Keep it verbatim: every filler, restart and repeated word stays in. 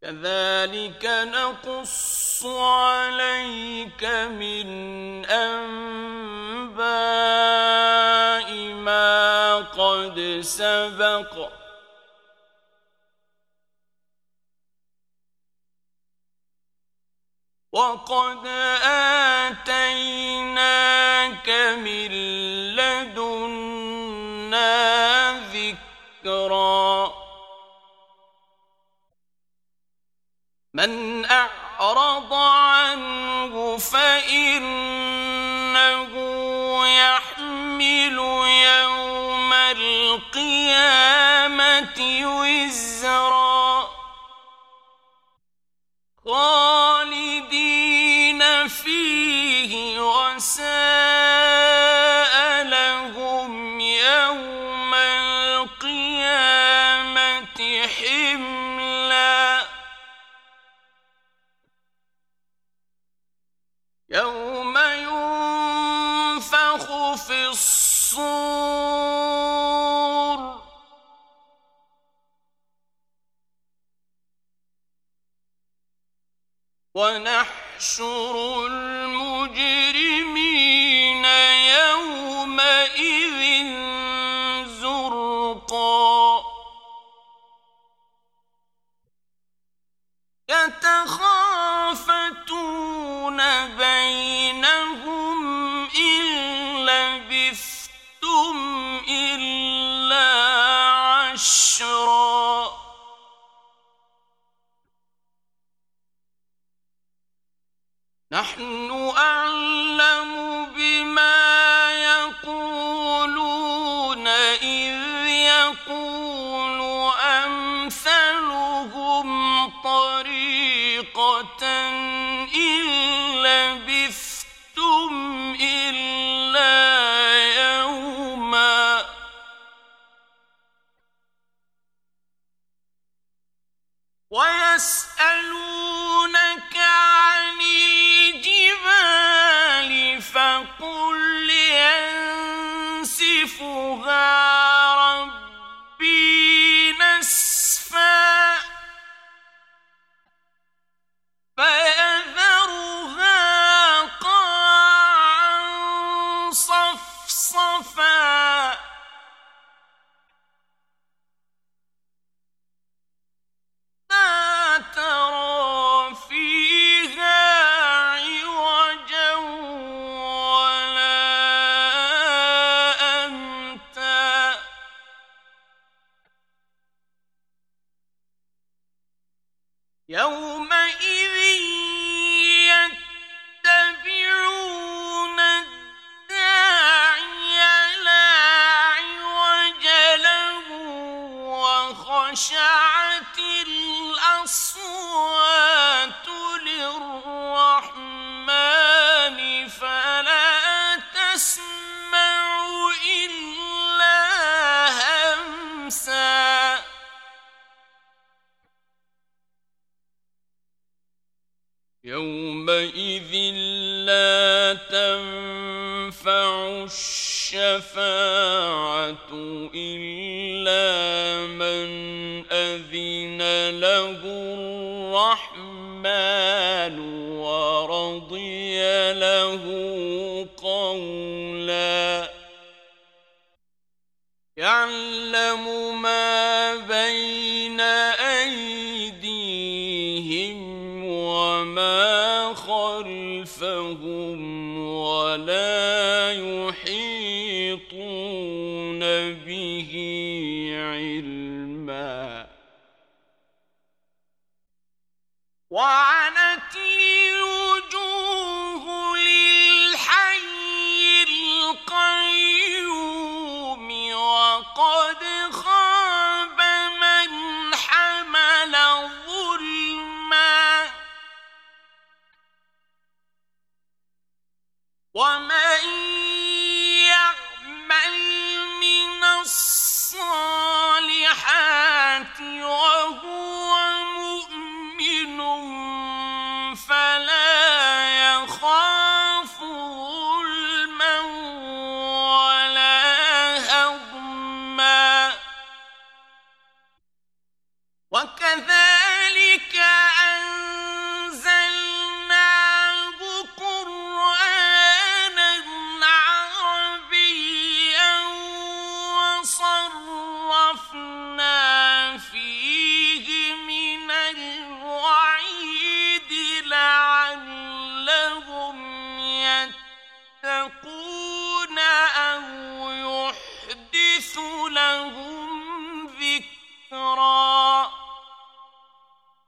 كذلك نقص عليك من أنباء ما قد سبق وقد آتيناك من لدنا ذكرا من أعرض عنه فإنه يحمل يوم القيامة وزرا خالدين فيه وساء لهم يوم القيامة حملا يوم ينفخ في الصور ونحشر المجرمين يومئذ زرقا يتخافتون بينهم إن لبثتم إلا عشرا نحن أعلم بما يقولون إذ يقول أمثلهم طريقة إن لبثتم إلا يوما ويسألونك عن الجبال فقل ينسفها ربي نسفا فيذرها قاعا صفصفا لا ترى فيها عوجا ولا أمتا يومئذ يتبعون الداعي لا عوج له وخشعت الأصوات للرحمن فلا تسمع إلا همسا يومئذ لا تنفع الشفاعة إلا من أذن له الرحمن ورضي له قولا يعلم ما بين أيديهم وما خلفهم ولا يحيطون به علما وعنت الوجوه للحي القيوم وقد خاب من حمل ظلما ومن